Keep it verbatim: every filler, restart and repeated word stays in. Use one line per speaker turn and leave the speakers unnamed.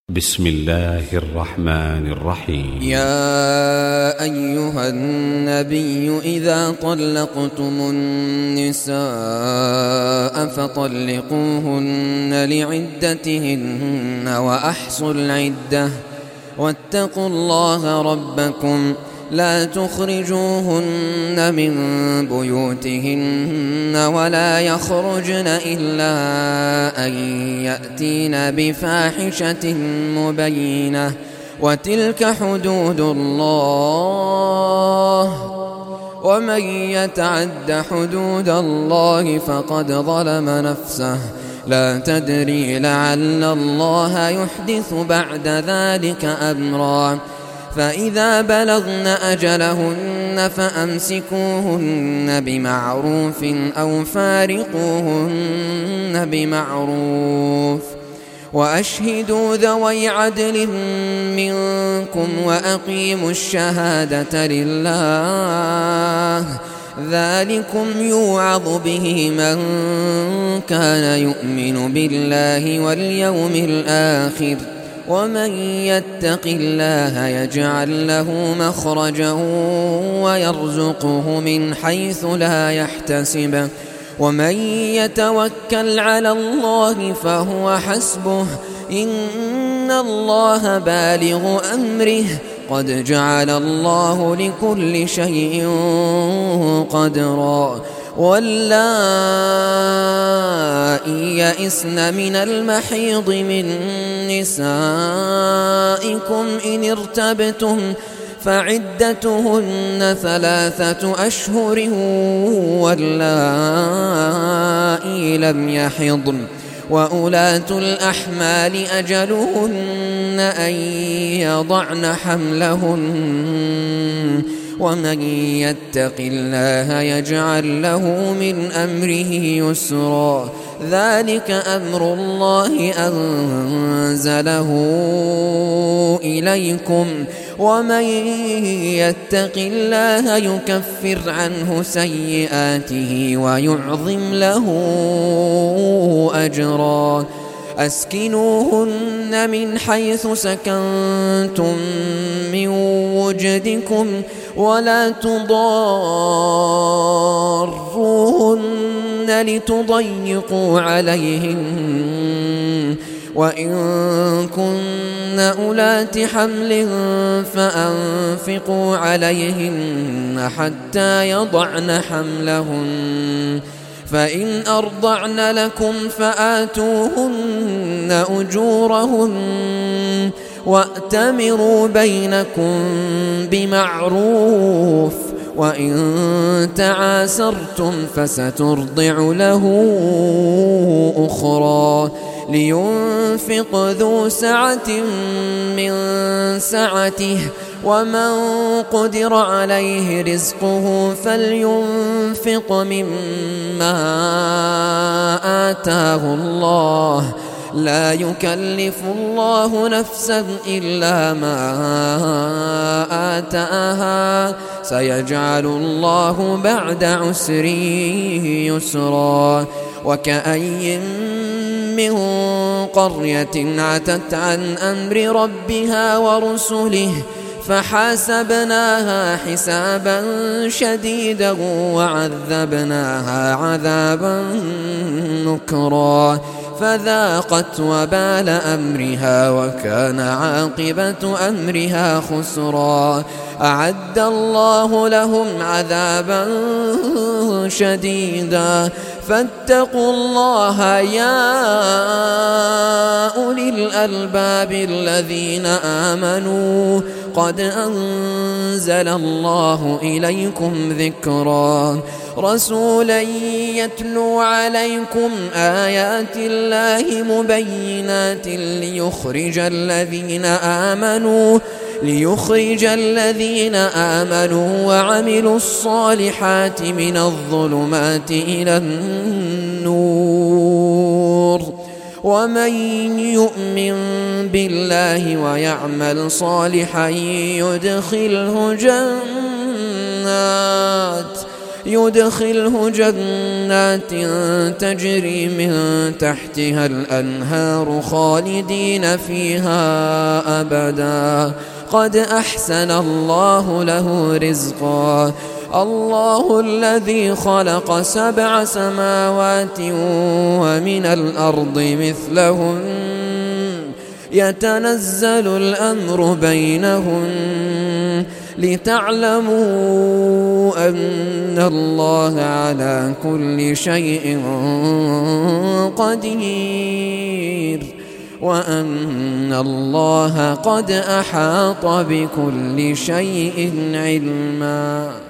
بسم الله الرحمن الرحيم.
يا أيها النبي إذا طلقتم النساء فطلقوهن لعدتهن وأحصوا العدة واتقوا الله ربكم لا تخرجوهن من بيوتهن ولا يخرجن إلا أن يأتين بفاحشة مبينة وتلك حدود الله ومن يتعد حدود الله فقد ظلم نفسه لا تدري لعل الله يحدث بعد ذلك أمرا فإذا بلغن أجلهن فأمسكوهن بمعروف أو فارقوهن بمعروف وأشهدوا ذوي عدل منكم وأقيموا الشهادة لله ذلكم يوعظ به من كان يؤمن بالله واليوم الآخر ومن يتق الله يجعل له مخرجا ويرزقه من حيث لا يحتسب ومن يتوكل على الله فهو حسبه إن الله بالغ أمره قد جعل الله لكل شيء قدرا واللائي يئسن من المحيض من نسائكم إن ارتبتم فعدتهن ثلاثة أشهر واللائي لم يحضن وأولاة الأحمال أجلهن أن يضعن حملهن ومن يتق الله يجعل له من أمره يسرا ذلك أمر الله أنزله إليكم ومن يتق الله يكفر عنه سيئاته ويعظم له أجرا أسكنوهن من حيث سكنتم من وجدكم ولا تضاروهن لتضيقوا عليهن وإن كن أولات حمل فأنفقوا عليهن حتى يضعن حملهن فإن أرضعن لكم فآتوهن أجورهن وأتمروا بينكم بمعروف وإن تعاسرتم فسترضع له أخرى لينفق ذو سعة من سعته ومن قدر عليه رزقه فلينفق مما آتاه الله لا يكلف الله نفسا إلا ما آتاها سيجعل الله بعد عسر يسرا وكأي من قرية عتت عن أمر ربها ورسله فحاسبناها حسابا شديدا وعذبناها عذابا نكرا فذاقت وبال أمرها وكان عاقبة أمرها خسرا أعد الله لهم عذابا شديدا فاتقوا الله يا أولي الألباب الذين آمنوا قد أنزل الله إليكم ذكرا رسولا يتلو عليكم آيات الله مبينات ليخرج الذين آمنوا ليخرج الذين آمنوا وعملوا الصالحات من الظلمات إلى النور ومن يؤمن بالله ويعمل صالحا يدخله جنات يدخله جنات تجري من تحتها الأنهار خالدين فيها أبدا قد أحسن الله له رزقا الله الذي خلق سبع سماوات ومن الأرض مثلهن يتنزل الأمر بينهن لتعلموا أن الله على كل شيء قدير وأن الله قد أحاط بكل شيء علما.